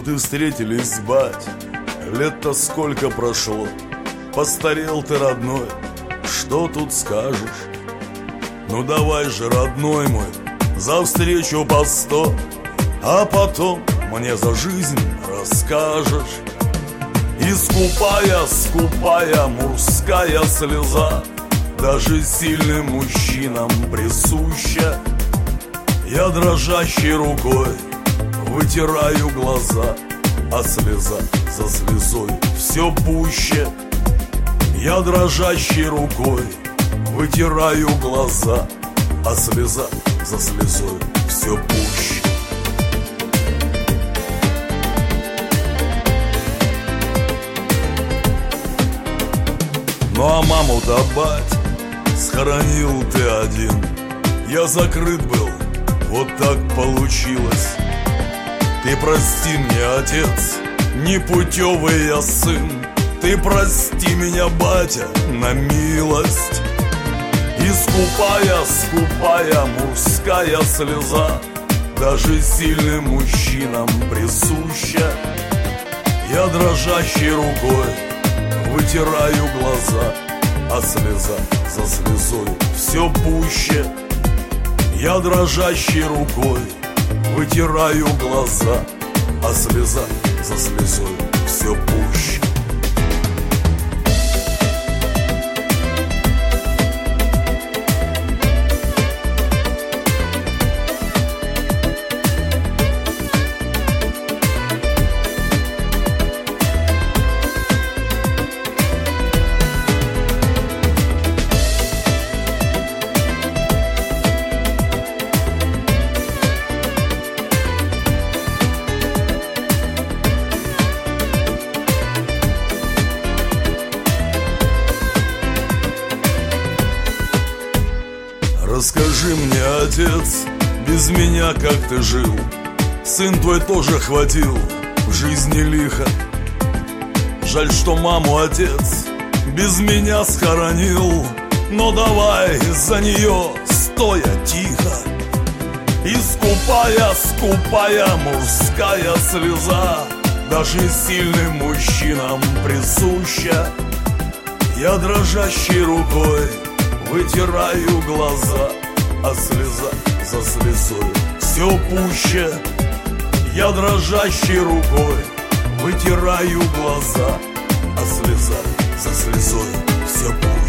Вот и встретились, бать, лет-то сколько прошло. Постарел ты, родной, что тут скажешь? Ну давай же, родной мой, за встречу по 100, а потом мне за жизнь расскажешь. И скупая мужская слеза даже сильным мужчинам присуща. Я дрожащей рукой вытираю глаза, а слеза за слезой все пуще. Я дрожащей рукой вытираю глаза, а слеза за слезой все пуще. Ну а маму-то, бать, схоронил ты один. Я закрыт был, вот так получилось. Ты прости мне, отец, непутевый я сын. Ты прости меня, батя, на милость. И скупая мужская слеза даже сильным мужчинам присуща. Я дрожащей рукой вытираю глаза, а слеза за слезой все пуще. Я дрожащей рукой вытираю глаза, а слеза за слезой все пуще. Расскажи мне, отец, без меня как ты жил? Сын твой тоже хватил в жизни лихо. Жаль, что маму отец без меня схоронил, но давай за нее стоя тихо. И скупая мужская слеза даже сильным мужчинам присуща. Я дрожащей рукой вытираю глаза, а слеза за слезой все пуще. Я дрожащей рукой вытираю глаза, а слеза за слезой все пуще.